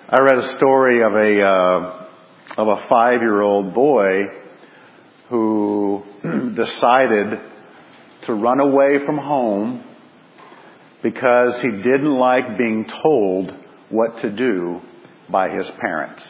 I read a story of a 5-year-old boy who decided to run away from home because he didn't like being told what to do by his parents.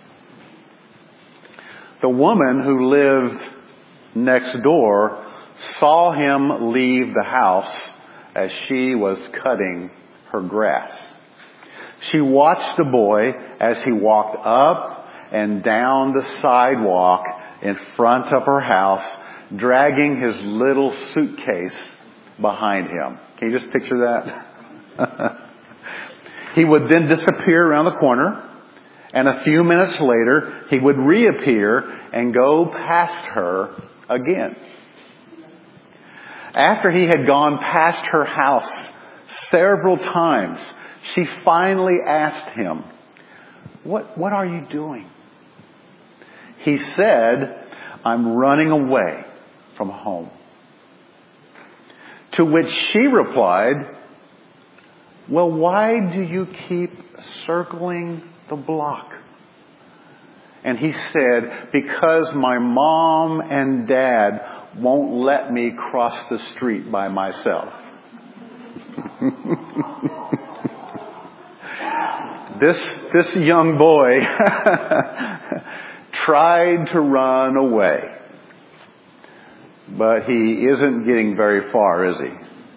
The woman who lived next door saw him leave the house as she was cutting her grass. She watched the boy as he walked up and down the sidewalk in front of her house, dragging his little suitcase behind him. Can you just picture that? He would then disappear around the corner, and a few minutes later, he would reappear and go past her again. After he had gone past her house several times, she finally asked him, What are you doing? He said, I'm running away from home. To which she replied, well, why do you keep circling the block? And he said, because my mom and dad won't let me cross the street by myself. This young boy tried to run away. But he isn't getting very far, is he?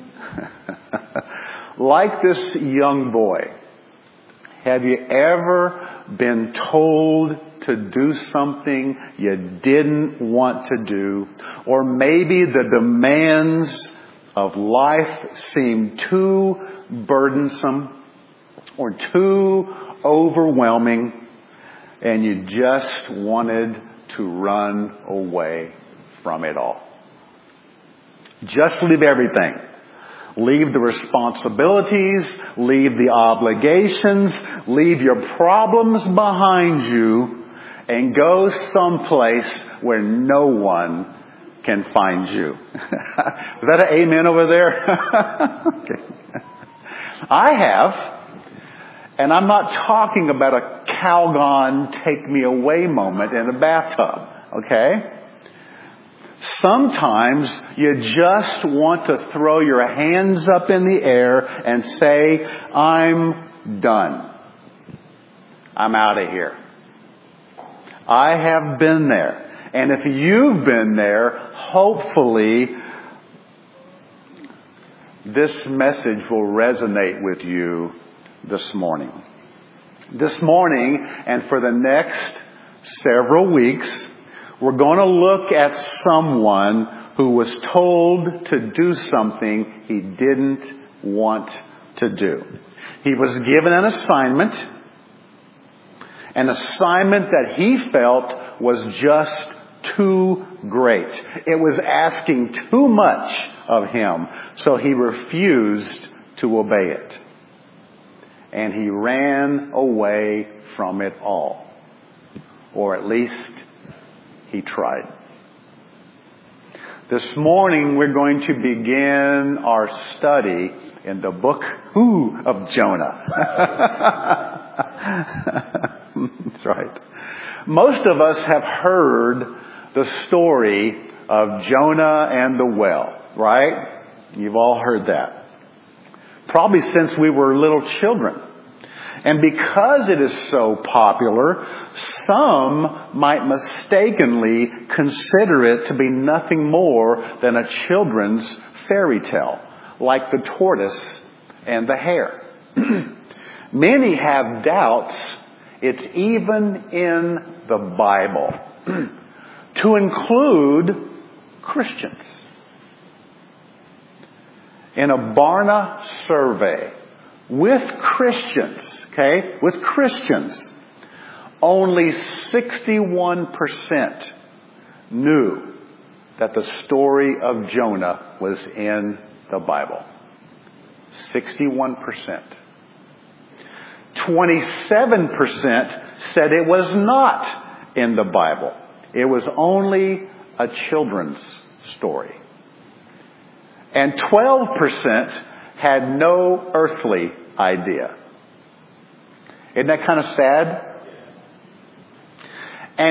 Like this young boy, have you ever been told to do something you didn't want to do? Or maybe the demands of life seemed too burdensome or too overwhelming, and you just wanted to run away from it all. Just leave everything. Leave the responsibilities, leave the obligations, leave your problems behind you, and go someplace where no one can find you. Is that an amen over there? Okay. I have. And I'm not talking about a Calgon take me away moment in a bathtub. Okay? Sometimes you just want to throw your hands up in the air and say, I'm done. I'm out of here. I have been there. And if you've been there, hopefully this message will resonate with you this morning. This morning and for the next several weeks, we're going to look at someone who was told to do something he didn't want to do. He was given an assignment that he felt was just too great. It was asking too much of him, so he refused to obey it. And he ran away from it all. Or at least he tried. This morning we're going to begin our study in the book of Jonah. That's right. Most of us have heard the story of Jonah and the well, right? You've all heard that. Probably since we were little children. And because it is so popular, some might mistakenly consider it to be nothing more than a children's fairy tale, like the tortoise and the hare. Many have doubts it's even in the Bible to include Christians. In a Barna survey with Christians, only 61% knew that the story of Jonah was in the Bible. 61%. 27% said it was not in the Bible. It was only a children's story. And 12% had no earthly idea. Isn't that kind of sad? And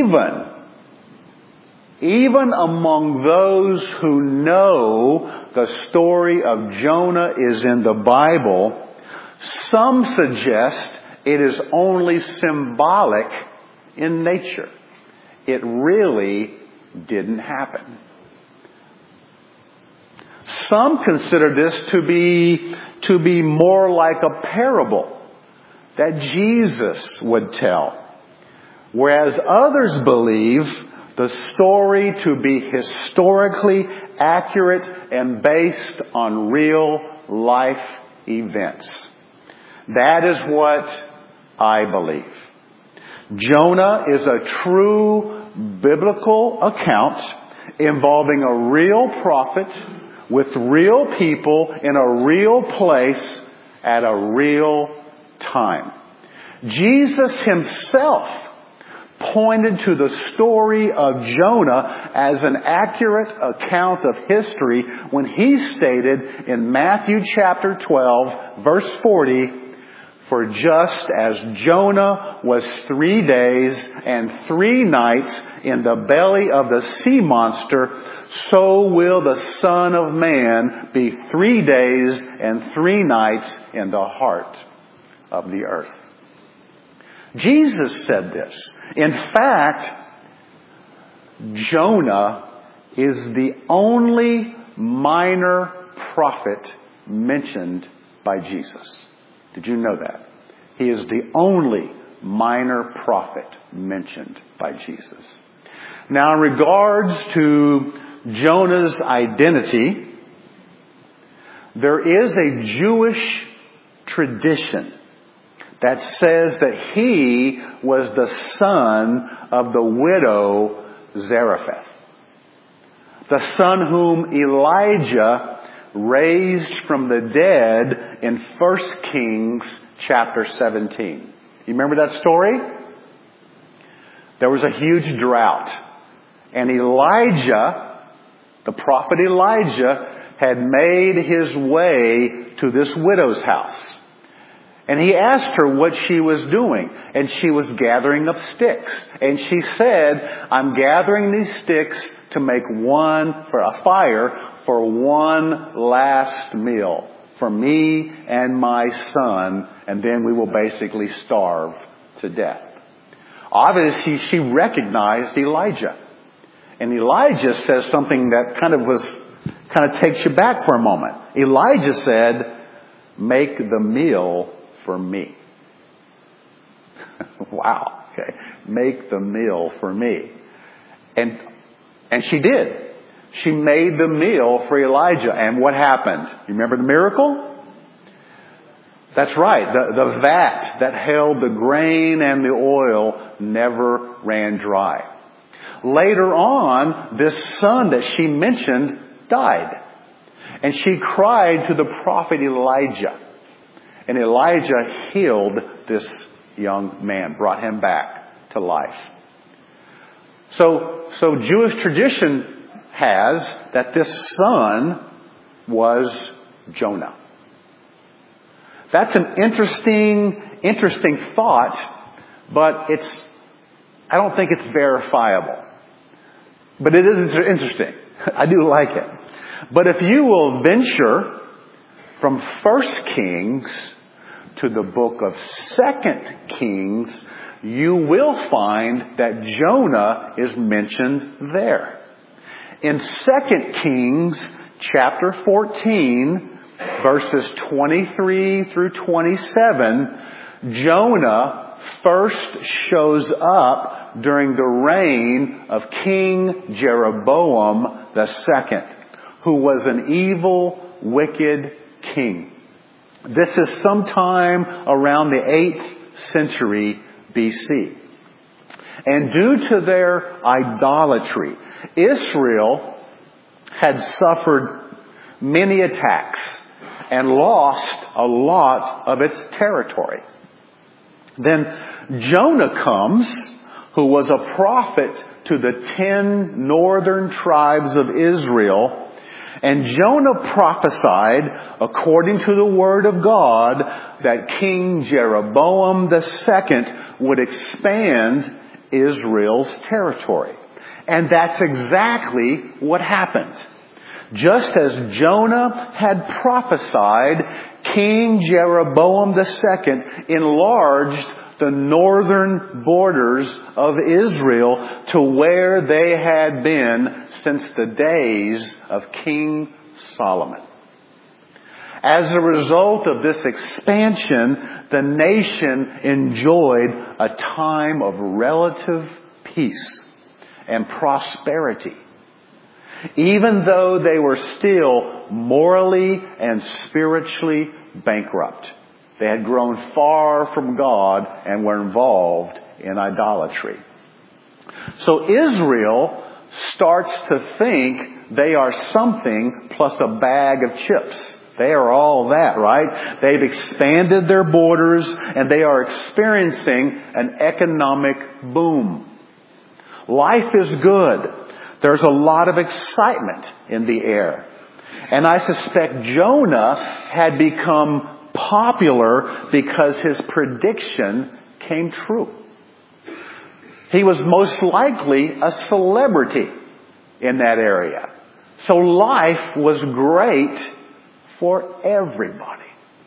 even among those who know the story of Jonah is in the Bible, some suggest it is only symbolic in nature. It really didn't happen. Some consider this to be more like a parable that Jesus would tell, whereas others believe the story to be historically accurate and based on real life events. That is what I believe. Jonah is a true biblical account involving a real prophet with real people in a real place at a real time. Jesus himself pointed to the story of Jonah as an accurate account of history when he stated in Matthew chapter 12, verse 40, "For just as Jonah was 3 days and 3 nights in the belly of the sea monster, so will the Son of Man be 3 days and 3 nights in the heart of the earth." Jesus said this. In fact, Jonah is the only minor prophet mentioned by Jesus. Did you know that? He is the only minor prophet mentioned by Jesus. Now, in regards to Jonah's identity, there is a Jewish tradition that says that he was the son of the widow Zarephath, the son whom Elijah raised from the dead in 1 Kings chapter 17. You remember that story? There was a huge drought. And Elijah, the prophet Elijah, had made his way to this widow's house. And he asked her what she was doing. And she was gathering up sticks. And she said, "I'm gathering these sticks to make a fire for one last meal for me and my son, and then we will basically starve to death." Obviously, she recognized Elijah. And Elijah says something that kind of takes you back for a moment. Elijah said, "Make the meal for me." Wow. Okay. Make the meal for me. And she did. She made the meal for Elijah. And what happened? You remember the miracle? That's right. The vat that held the grain and the oil never ran dry. Later on, this son that she mentioned died. And she cried to the prophet Elijah. And Elijah healed this young man, brought him back to life. So Jewish tradition has that this son was Jonah. That's an interesting thought, but I don't think it's verifiable. But it is interesting. I do like it. But if you will venture from 1 Kings to the book of 2 Kings, you will find that Jonah is mentioned there. In 2 Kings chapter 14, verses 23 through 27, Jonah first shows up during the reign of King Jeroboam II, who was an evil, wicked king. This is sometime around the 8th century BC. And due to their idolatry, Israel had suffered many attacks and lost a lot of its territory. Then Jonah comes, who was a prophet to the 10 northern tribes of Israel, And Jonah prophesied, according to the Word of God, that King Jeroboam II would expand Israel's territory. And that's exactly what happened. Just as Jonah had prophesied, King Jeroboam II enlarged the northern borders of Israel to where they had been since the days of King Solomon. As a result of this expansion, the nation enjoyed a time of relative peace and prosperity, even though they were still morally and spiritually bankrupt. They had grown far from God and were involved in idolatry. So Israel starts to think they are something plus a bag of chips. They are all that, right? They've expanded their borders and they are experiencing an economic boom. Life is good. There's a lot of excitement in the air. And I suspect Jonah had become popular because his prediction came true. He was most likely a celebrity in that area. So life was great for everybody.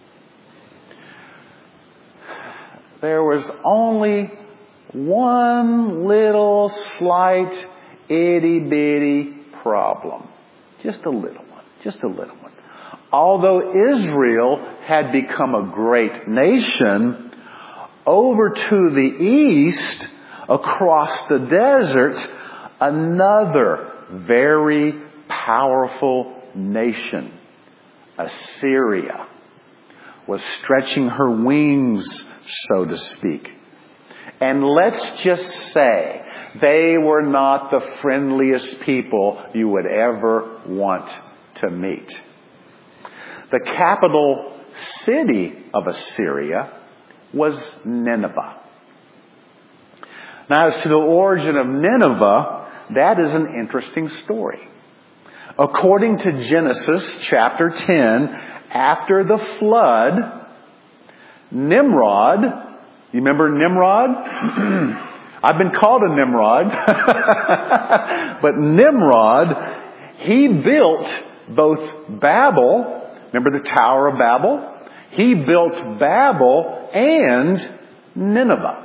There was only one little slight itty-bitty problem. Just a little one. Although Israel had become a great nation, over to the east, across the desert, another very powerful nation, Assyria, was stretching her wings, so to speak. And let's just say they were not the friendliest people you would ever want to meet. The capital city of Assyria was Nineveh. Now, as to the origin of Nineveh, that is an interesting story. According to Genesis chapter 10, after the flood, Nimrod, you remember Nimrod? I've been called a Nimrod. But Nimrod, he built both Babel, remember the Tower of Babel? He built Babel and Nineveh.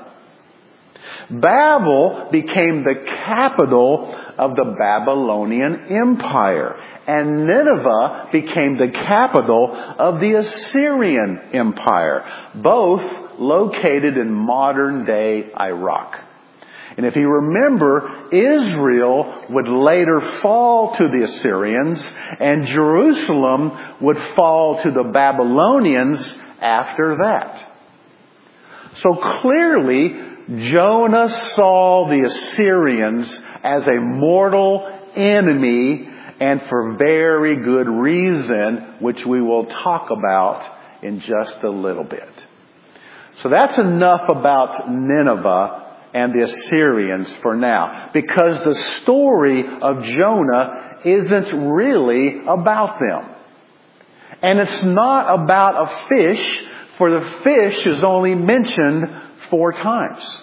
Babel became the capital of the Babylonian Empire, and Nineveh became the capital of the Assyrian Empire, both located in modern-day Iraq. And if you remember, Israel would later fall to the Assyrians, and Jerusalem would fall to the Babylonians after that. So clearly, Jonah saw the Assyrians as a mortal enemy, and for very good reason, which we will talk about in just a little bit. So that's enough about Nineveh and the Assyrians for now, because the story of Jonah isn't really about them. And it's not about a fish, for the fish is only mentioned 4 times.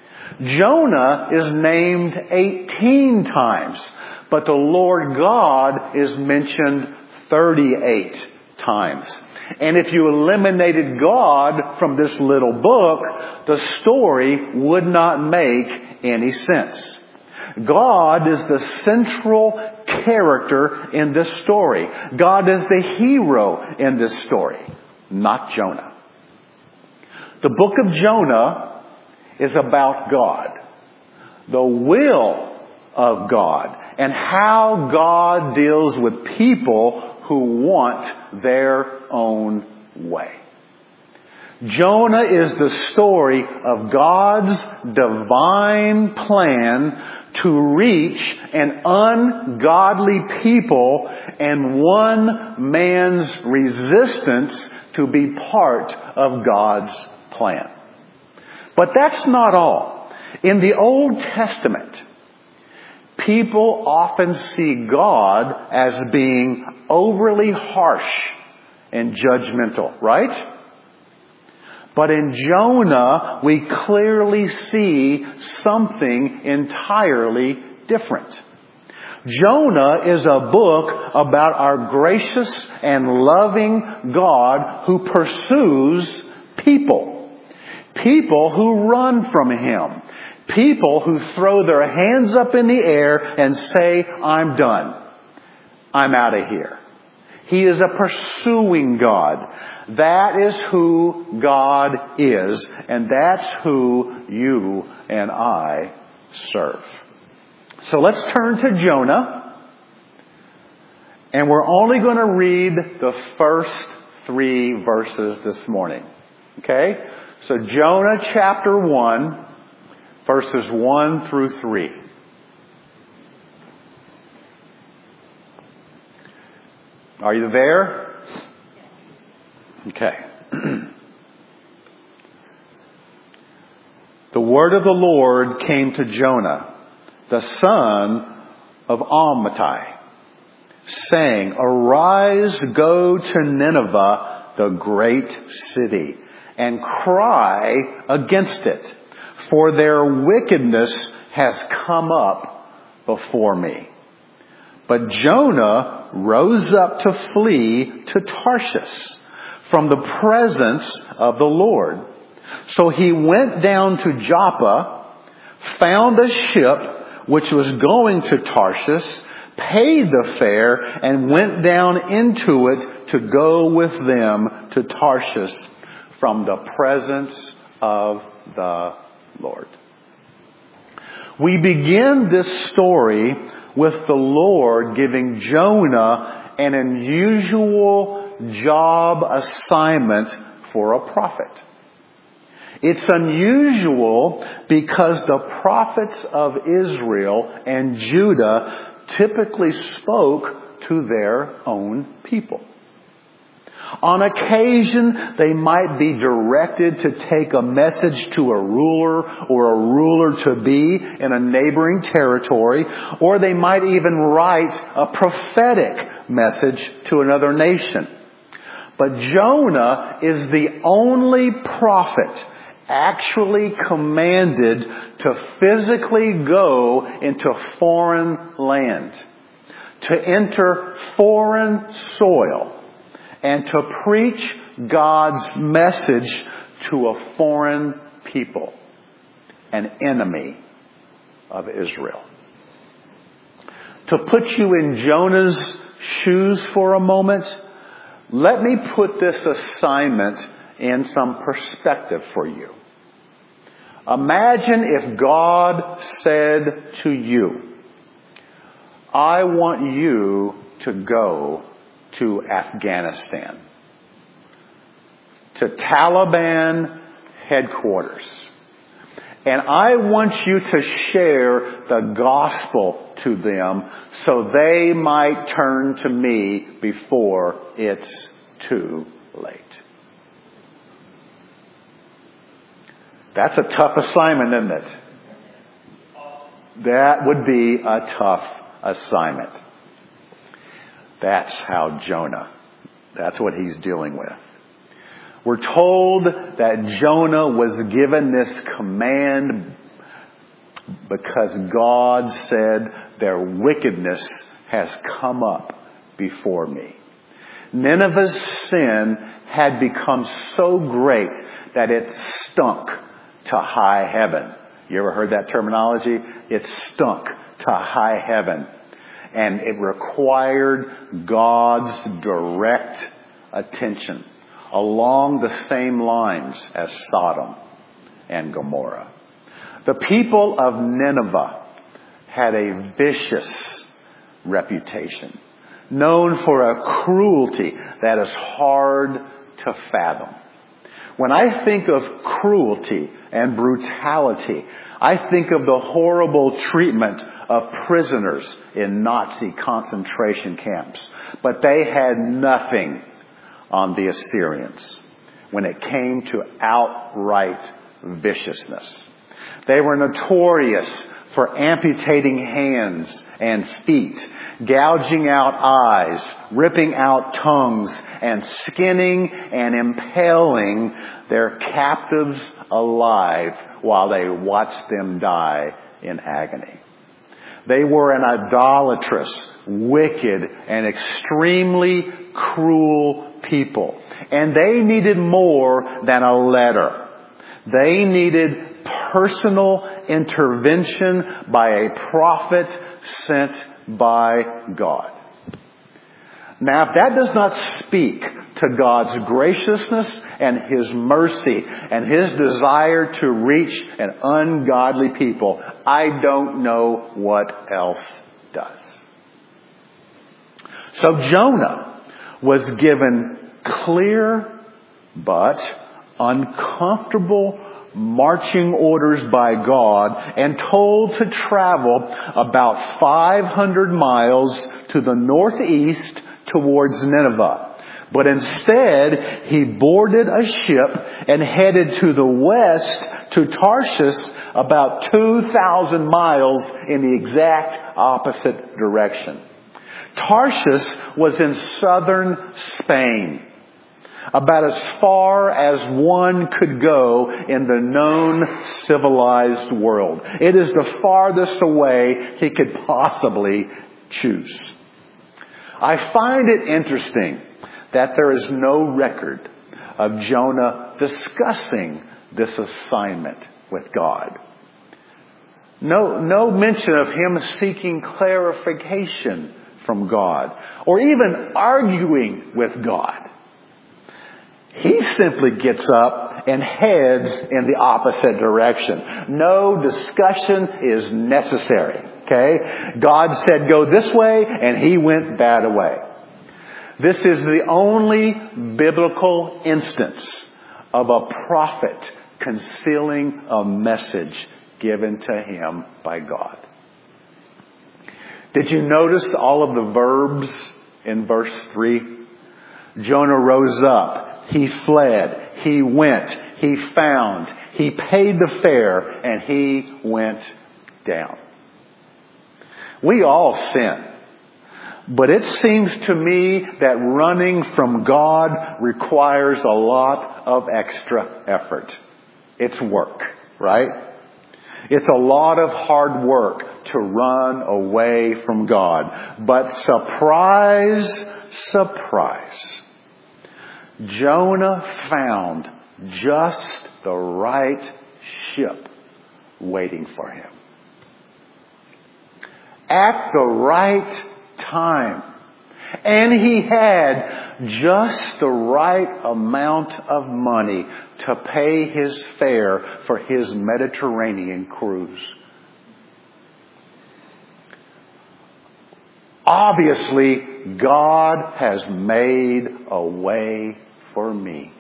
Jonah is named 18 times, but the Lord God is mentioned 38 times. And if you eliminated God from this little book, the story would not make any sense. God is the central character in this story. God is the hero in this story, not Jonah. The book of Jonah is about God, the will of God, and how God deals with people who want their own way. Jonah is the story of God's divine plan to reach an ungodly people and one man's resistance to be part of God's plan. But that's not all. In the Old Testament, People often see God as being overly harsh and judgmental, right? But in Jonah, we clearly see something entirely different. Jonah is a book about our gracious and loving God who pursues people. People who run from Him. People who throw their hands up in the air and say, I'm done. I'm out of here. He is a pursuing God. That is who God is, and that's who you and I serve. So let's turn to Jonah, and we're only going to read the first 3 verses this morning. Okay? So Jonah chapter 1, verses 1 through 3. Are you there? Okay. The word of the Lord came to Jonah, the son of Amittai, saying, Arise, go to Nineveh, the great city, and cry against it, for their wickedness has come up before me. But Jonah rose up to flee to Tarshish from the presence of the Lord. So he went down to Joppa, found a ship which was going to Tarshish, paid the fare, and went down into it to go with them to Tarshish from the presence of the Lord. We begin this story with the Lord giving Jonah an unusual job assignment for a prophet. It's unusual because the prophets of Israel and Judah typically spoke to their own people. On occasion, they might be directed to take a message to a ruler or a ruler-to-be in a neighboring territory, or they might even write a prophetic message to another nation. But Jonah is the only prophet actually commanded to physically go into foreign land, to enter foreign soil, and to preach God's message to a foreign people, an enemy of Israel. To put you in Jonah's shoes for a moment, let me put this assignment in some perspective for you. Imagine if God said to you, I want you to go to Afghanistan, to Taliban headquarters. And I want you to share the gospel to them so they might turn to me before it's too late. That's a tough assignment, isn't it? That would be a tough assignment. That's how Jonah, that's what he's dealing with. We're told that Jonah was given this command because God said their wickedness has come up before me. Nineveh's sin had become so great that it stunk to high heaven. You ever heard that terminology? It stunk to high heaven. And it required God's direct attention along the same lines as Sodom and Gomorrah. The people of Nineveh had a vicious reputation, known for a cruelty that is hard to fathom. When I think of cruelty and brutality, I think of the horrible treatment of prisoners in Nazi concentration camps. But they had nothing on the Assyrians when it came to outright viciousness. They were notorious for amputating hands and feet, gouging out eyes, ripping out tongues, and skinning and impaling their captives alive while they watched them die in agony. They were an idolatrous, wicked, and extremely cruel people. And they needed more than a letter. They needed personal intervention by a prophet sent by God. Now, if that does not speak to God's graciousness and His mercy and His desire to reach an ungodly people, I don't know what else does. So Jonah was given clear but uncomfortable marching orders by God and told to travel about 500 miles to the northeast towards Nineveh. But instead, he boarded a ship and headed to the west to Tarshish, about 2,000 miles in the exact opposite direction. Tarshish was in southern Spain, about as far as one could go in the known civilized world. It is the farthest away he could possibly choose. I find it interesting that there is no record of Jonah discussing this assignment with God. No mention of him seeking clarification from God or even arguing with God. He simply gets up and heads in the opposite direction. No discussion is necessary. Okay? God said go this way and he went that way. This is the only biblical instance of a prophet concealing a message given to him by God. Did you notice all of the verbs in verse 3? Jonah rose up. He fled. He went. He found. He paid the fare. And he went down. We all sin. But it seems to me that running from God requires a lot of extra effort. It's work, right? It's a lot of hard work to run away from God. But surprise, surprise, Jonah found just the right ship waiting for him. At the right time. And he had just the right amount of money to pay his fare for his Mediterranean cruise. Obviously, God has made a way for me.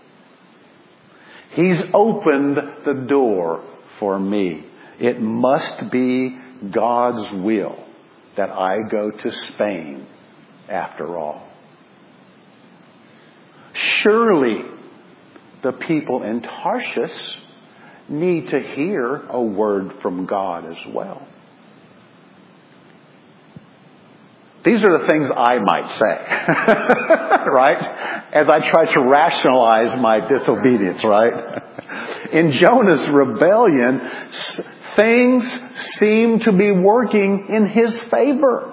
He's opened the door for me. It must be God's will that I go to Spain after all. Surely the people in Tarshish need to hear a word from God as well. These are the things I might say, right? As I try to rationalize my disobedience, right? In Jonah's rebellion, things seem to be working in his favor.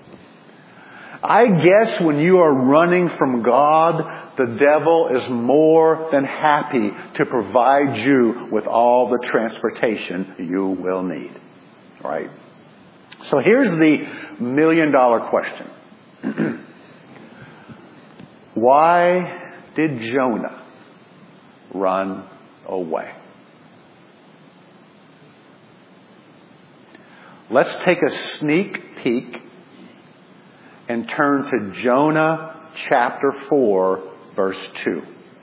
I guess when you are running from God, the devil is more than happy to provide you with all the transportation you will need. Right? So here's the $1 million question. Why did Jonah run away? Let's take a sneak peek and turn to Jonah chapter 4, verse 2.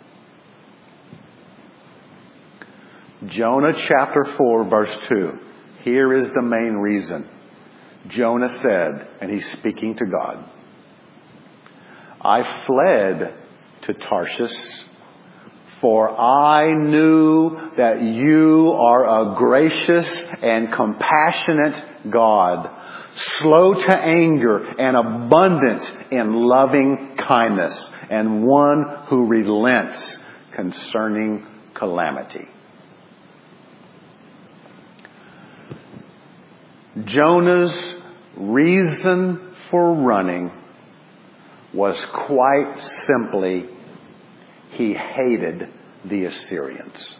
Jonah chapter 4, verse 2. Here is the main reason. Jonah said, and he's speaking to God, I fled to Tarshish, For I knew that you are a gracious and compassionate God, slow to anger and abundant in loving kindness, and one who relents concerning calamity. Jonah's reason for running was quite simply he hated the Assyrians.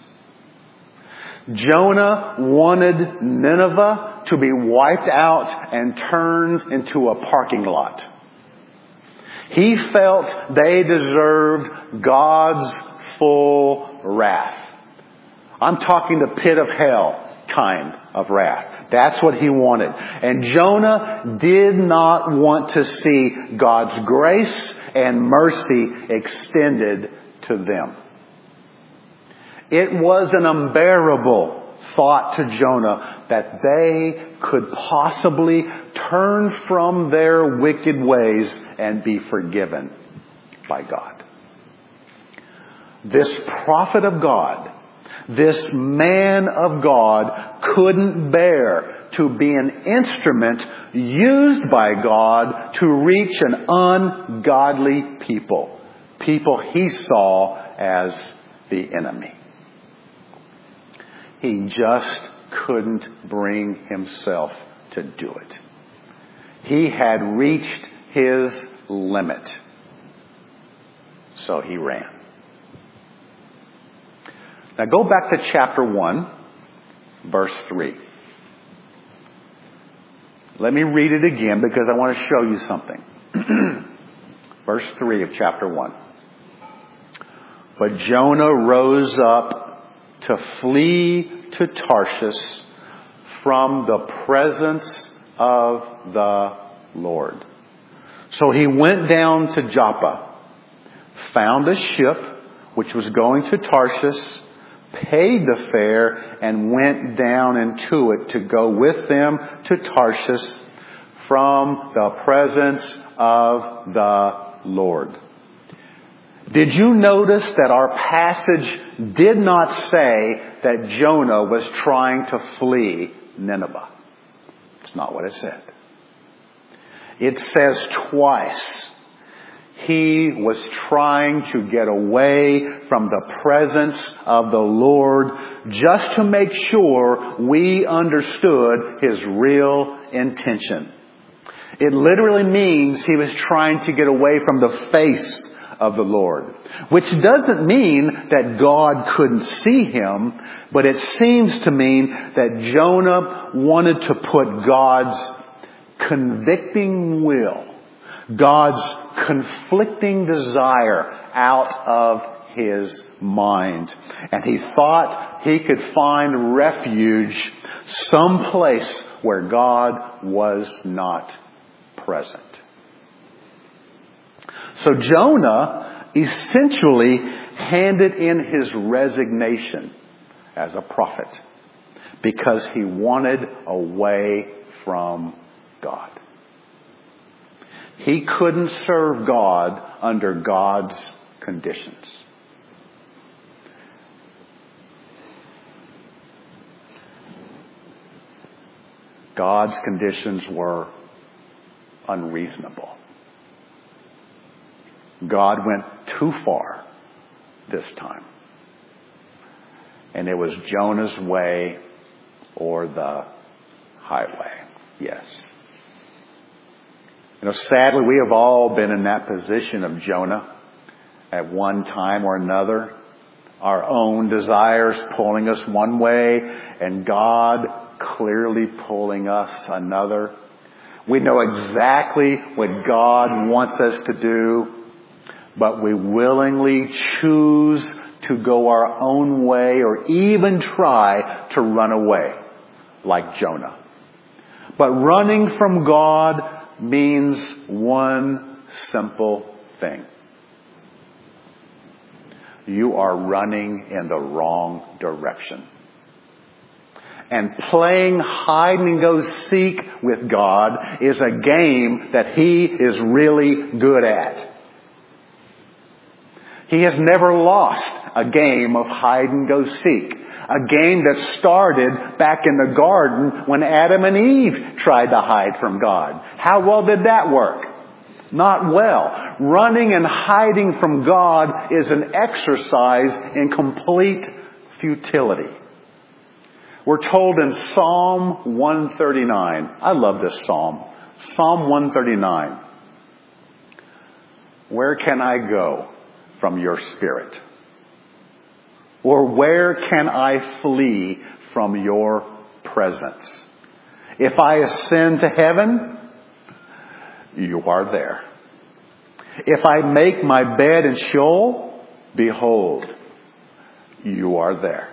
Jonah wanted Nineveh to be wiped out and turned into a parking lot. He felt they deserved God's full wrath. I'm talking the pit of hell kind of wrath. That's what he wanted. And Jonah did not want to see God's grace and mercy extended to them. It was an unbearable thought to Jonah that they could possibly turn from their wicked ways and be forgiven by God. This prophet of God, this man of God, couldn't bear to be an instrument used by God to reach an ungodly people he saw as the enemy. He just couldn't bring himself to do it. He had reached his limit. So he ran. Now go back to chapter 1, verse 3. Let me read it again because I want to show you something. Verse 3 of chapter 1. But Jonah rose up to flee to Tarshish from the presence of the Lord. So he went down to Joppa, found a ship which was going to Tarshish, paid the fare, and went down into it to go with them to Tarshish from the presence of the Lord. Did you notice that our passage did not say that Jonah was trying to flee Nineveh? It's not what it said. It says twice he was trying to get away from the presence of the Lord just to make sure we understood his real intention. It literally means he was trying to get away from the face of the Lord, which doesn't mean that God couldn't see him, but it seems to mean that Jonah wanted to put God's convicting will, God's conflicting desire out of his mind. And he thought he could find refuge someplace where God was not present. So Jonah essentially handed in his resignation as a prophet because he wanted away from God. He couldn't serve God under God's conditions. God's conditions were unreasonable. God went too far this time. And it was Jonah's way or the highway. Yes. You know, sadly, we have all been in that position of Jonah at one time or another. Our own desires pulling us one way and God clearly pulling us another. We know exactly what God wants us to do, but we willingly choose to go our own way or even try to run away like Jonah. But running from God means one simple thing. You are running in the wrong direction. And playing hide and go seek with God is a game that He is really good at. He has never lost a game of hide and go seek. A game that started back in the garden when Adam and Eve tried to hide from God. How well did that work? Not well. Running and hiding from God is an exercise in complete futility. We're told in Psalm 139. I love this psalm. Psalm 139. Where can I go from your spirit? Or where can I flee from your presence? If I ascend to heaven, you are there. If I make my bed in Sheol, behold, you are there.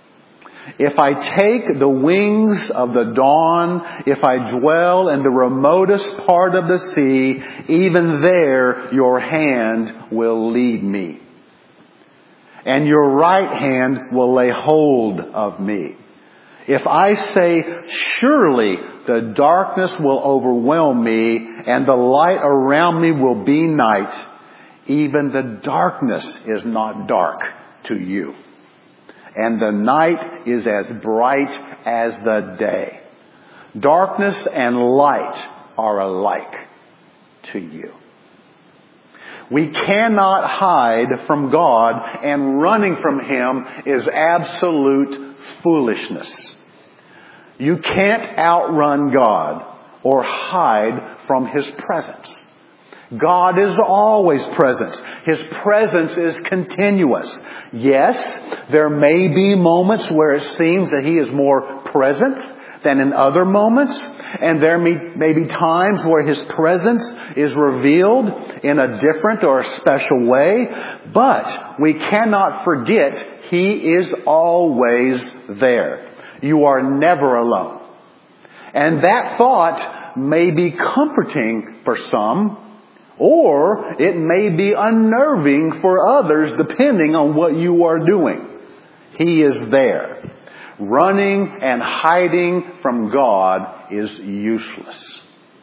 If I take the wings of the dawn, if I dwell in the remotest part of the sea, even there your hand will lead me. And your right hand will lay hold of me. If I say, surely the darkness will overwhelm me, and the light around me will be night, even the darkness is not dark to you. And the night is as bright as the day. Darkness and light are alike to you. We cannot hide from God, and running from Him is absolute foolishness. You can't outrun God or hide from His presence. God is always present. His presence is continuous. Yes, there may be moments where it seems that He is more present than in other moments. And there may be times where His presence is revealed in a different or a special way. But we cannot forget He is always there. You are never alone. And that thought may be comforting for some, or it may be unnerving for others depending on what you are doing. He is there. Running and hiding from God is useless.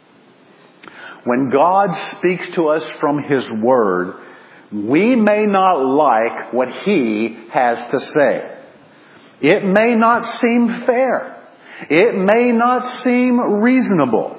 When God speaks to us from His Word, we may not like what He has to say. It may not seem fair. It may not seem reasonable.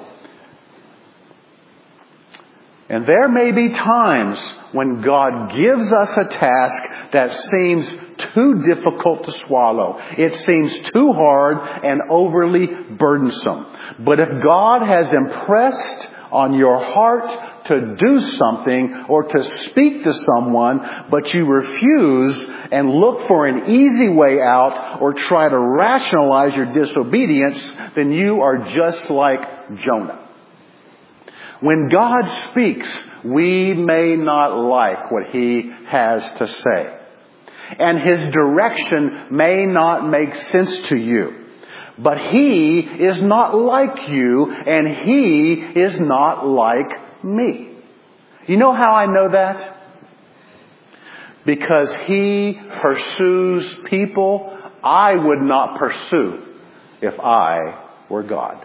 And there may be times when God gives us a task that seems too difficult to swallow. It seems too hard and overly burdensome. But if God has impressed on your heart to do something or to speak to someone, but you refuse and look for an easy way out or try to rationalize your disobedience, then you are just like Jonah. When God speaks, we may not like what He has to say. And His direction may not make sense to you. But He is not like you, and He is not like me. You know how I know that? Because He pursues people I would not pursue if I were God.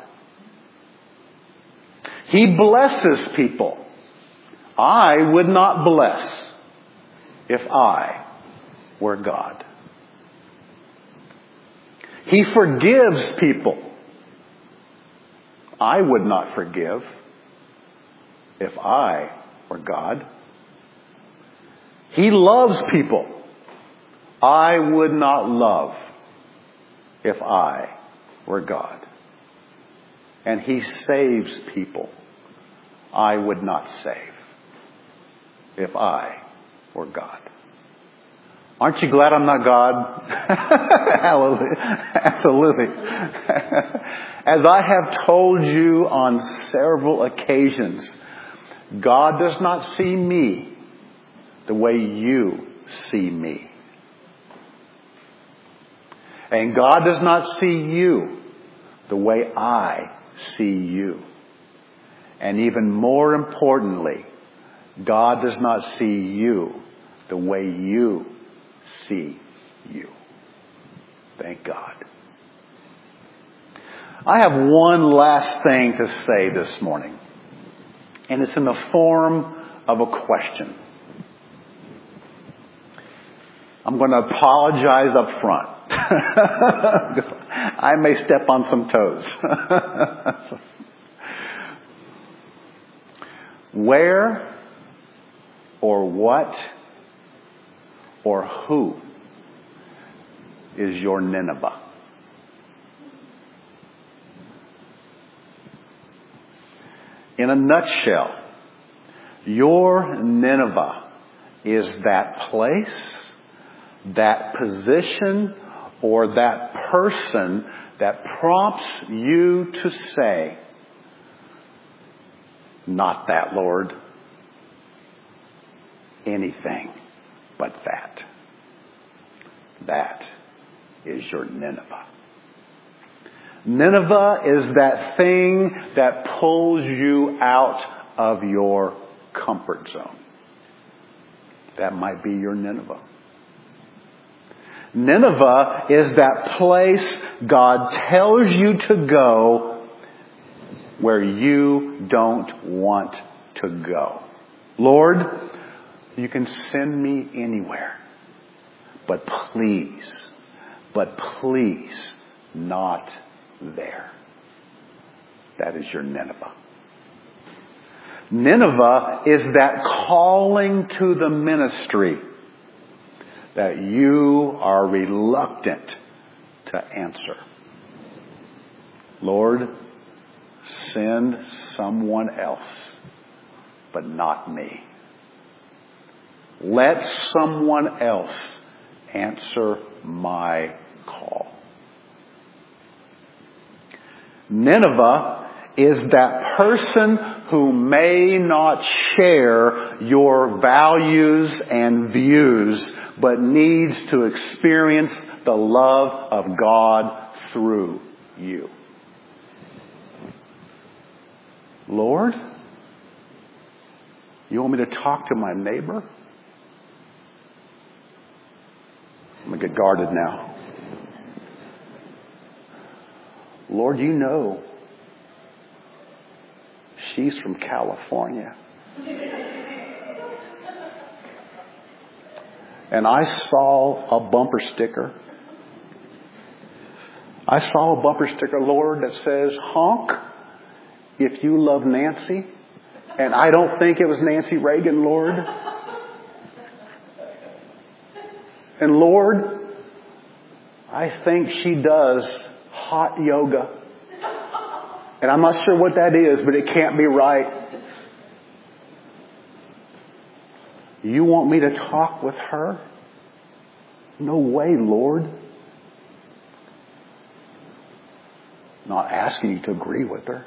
He blesses people I would not bless if I were God. He forgives people I would not forgive if I were God. He loves people I would not love if I were God. And He saves people I would not save if I were God. Aren't you glad I'm not God? Hallelujah. Absolutely. As I have told you on several occasions, God does not see me the way you see me. And God does not see you the way I see you. And even more importantly, God does not see you the way you see you. Thank God. I have one last thing to say this morning. And it's in the form of a question. I'm going to apologize up front. I may step on some toes. Where or what or who is your Nineveh? In a nutshell, your Nineveh is that place, that position, or that person that prompts you to say, not that, Lord. Anything but that. That is your Nineveh. Nineveh is that thing that pulls you out of your comfort zone. That might be your Nineveh. Nineveh is that place God tells you to go where you don't want to go. Lord, you can send me anywhere. But please not there. That is your Nineveh. Nineveh is that calling to the ministry that you are reluctant to answer. Lord, send someone else, but not me. Let someone else answer my call. Nineveh is that person who may not share your values and views, but needs to experience the love of God through you. Lord, you want me to talk to my neighbor? I'm going to get guarded now. Lord, you know she's from California. And I saw a bumper sticker. I saw a bumper sticker, Lord, that says, honk if you love Nancy. And I don't think it was Nancy Reagan, Lord. And Lord, I think she does hot yoga. And I'm not sure what that is, but it can't be right. You want me to talk with her? No way, Lord. Not asking you to agree with her.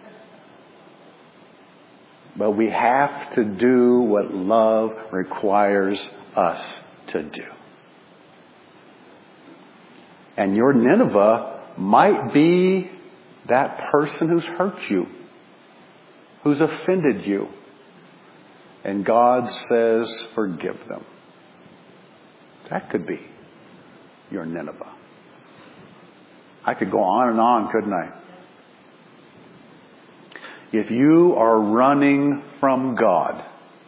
But we have to do what love requires us to do. And your Nineveh might be that person who's hurt you, who's offended you. And God says, forgive them. That could be your Nineveh. I could go on, couldn't I? If you are running from God,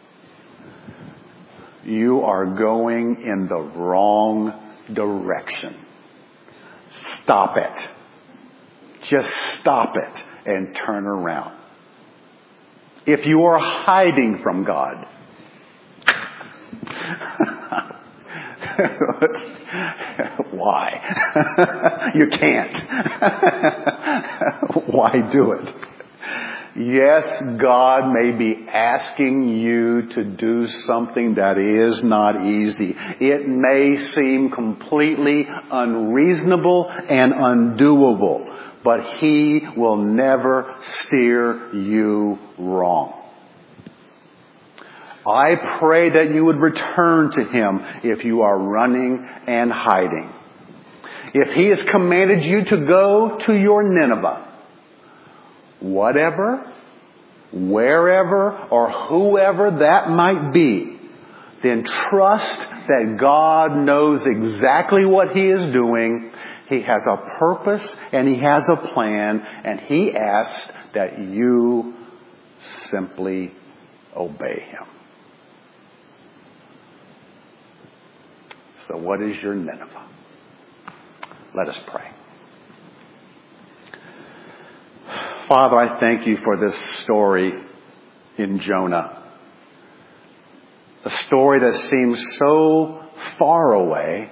you are going in the wrong direction. Stop it. Just stop it and turn around. If you are hiding from God, why? You can't. Why do it? Yes, God may be asking you to do something that is not easy. It may seem completely unreasonable and undoable, but He will never steer you wrong. I pray that you would return to Him if you are running and hiding. If He has commanded you to go to your Nineveh, whatever, wherever, or whoever that might be, then trust that God knows exactly what He is doing. He has a purpose and He has a plan, and He asks that you simply obey Him. So what is your Nineveh? Let us pray. Father, I thank you for this story in Jonah. A story that seems so far away,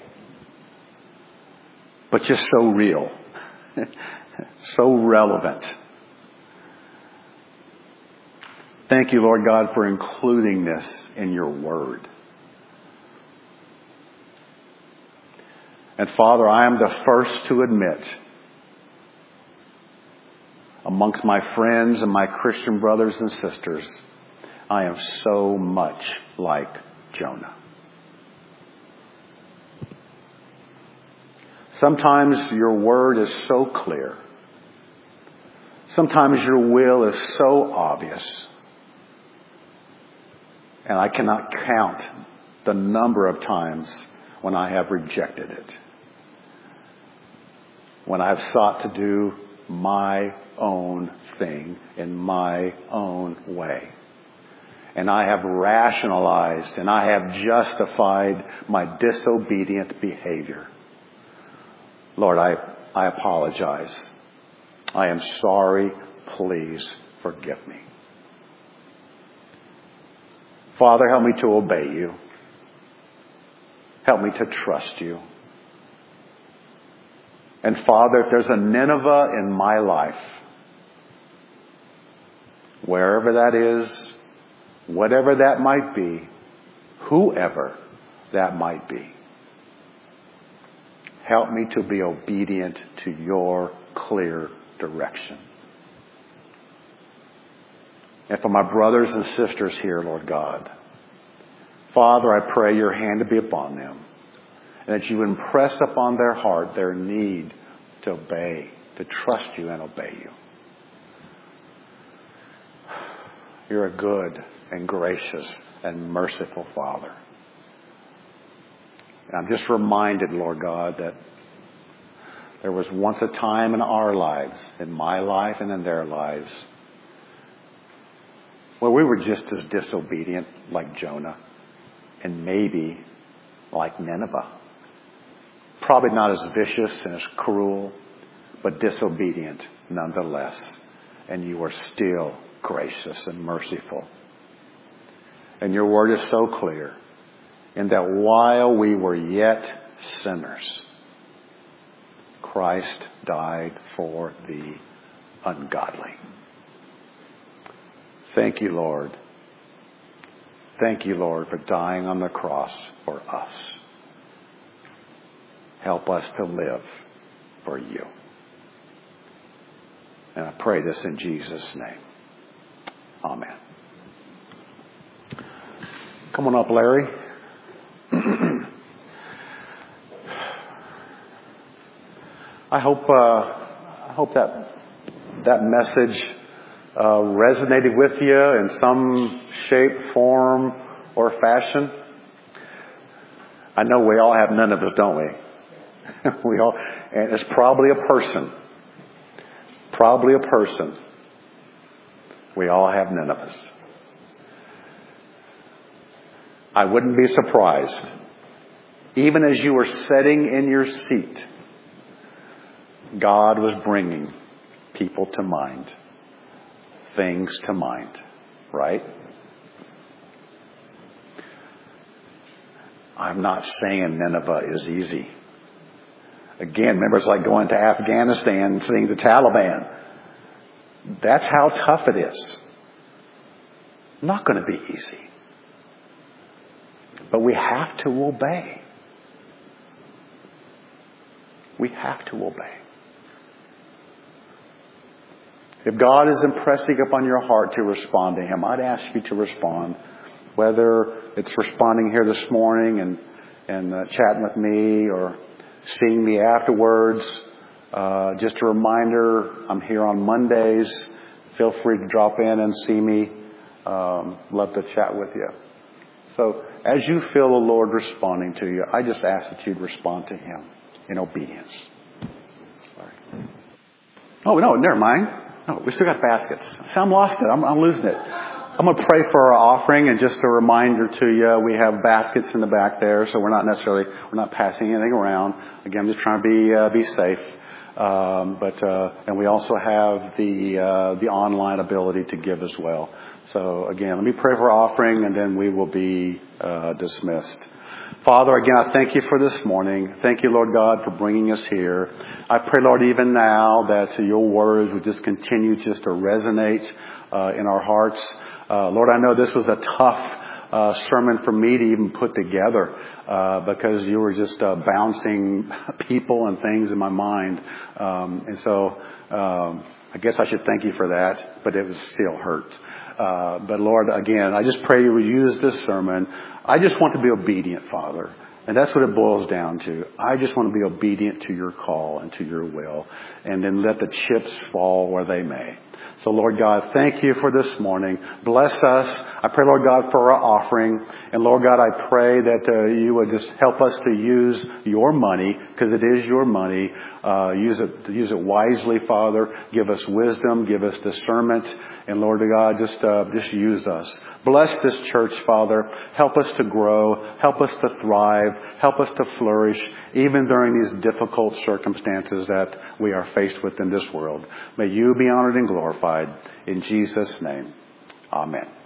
but just so real, so relevant. Thank you, Lord God, for including this in your word. And Father, I am the first to admit, amongst my friends and my Christian brothers and sisters, I am so much like Jonah. Sometimes your word is so clear. Sometimes your will is so obvious. And I cannot count the number of times when I have rejected it. When I've sought to do my own thing in my own way. And I have rationalized and I have justified my disobedient behavior. Lord, I apologize. I am sorry. Please forgive me. Father, help me to obey you. Help me to trust you. And Father, if there's a Nineveh in my life, wherever that is, whatever that might be, whoever that might be, help me to be obedient to your clear direction. And for my brothers and sisters here, Lord God, Father, I pray your hand to be upon them, and that you impress upon their heart their need to obey, to trust you and obey you. You're a good and gracious and merciful Father. And I'm just reminded, Lord God, that there was once a time in our lives, in my life and in their lives, where we were just as disobedient like Jonah and maybe like Nineveh. Probably not as vicious and as cruel, but disobedient nonetheless. And you are still gracious and merciful. And your word is so clear in that while we were yet sinners, Christ died for the ungodly. Thank you, Lord. Thank you, Lord, for dying on the cross for us. Help us to live for you. And I pray this in Jesus' name. Amen. Come on up, Larry. I hope that message resonated with you in some shape, form, or fashion. I know we all have none of us, don't we? We all, and it's probably a person. Probably a person. We all have none of us. I wouldn't be surprised, even as you were sitting in your seat, God was bringing people to mind, things to mind, right? I'm not saying Nineveh is easy. Again, remember, it's like going to Afghanistan and seeing the Taliban. That's how tough it is. Not going to be easy. But we have to obey. We have to obey. If God is impressing upon your heart to respond to Him, I'd ask you to respond. Whether it's responding here this morning and chatting with me or seeing me afterwards. Just a reminder, I'm here on Mondays. Feel free to drop in and see me. Love to chat with you. So as you feel the Lord responding to you, I just ask that you'd respond to Him in obedience. All right. Oh, no, never mind. No, we still got baskets. Sam lost it. I'm losing it. I'm going to pray for our offering, and just a reminder to you, we have baskets in the back there, so we're not passing anything around. Again, I'm just trying to be safe. And we also have the online ability to give as well. So again, let me pray for our offering, and then we will be dismissed. Father, again, I thank you for this morning. Thank you, Lord God, for bringing us here. I pray, Lord, even now that your words would just continue just to resonate in our hearts. Lord, I know this was a tough sermon for me to even put together because you were just bouncing people and things in my mind. And so I guess I should thank you for that, but it was still hurt. But Lord, again, I just pray you would use this sermon. I just want to be obedient, Father. And that's what it boils down to. I just want to be obedient to your call and to your will. And then let the chips fall where they may. So Lord God, thank you for this morning. Bless us. I pray, Lord God, for our offering. And Lord God, I pray that you would just help us to use your money, because it is your money. Use it wisely, Father. Give us wisdom. Give us discernment. And Lord God, just use us. Bless this church, Father. Help us to grow. Help us to thrive. Help us to flourish, even during these difficult circumstances that we are faced with in this world. May you be honored and glorified. In Jesus' name, amen.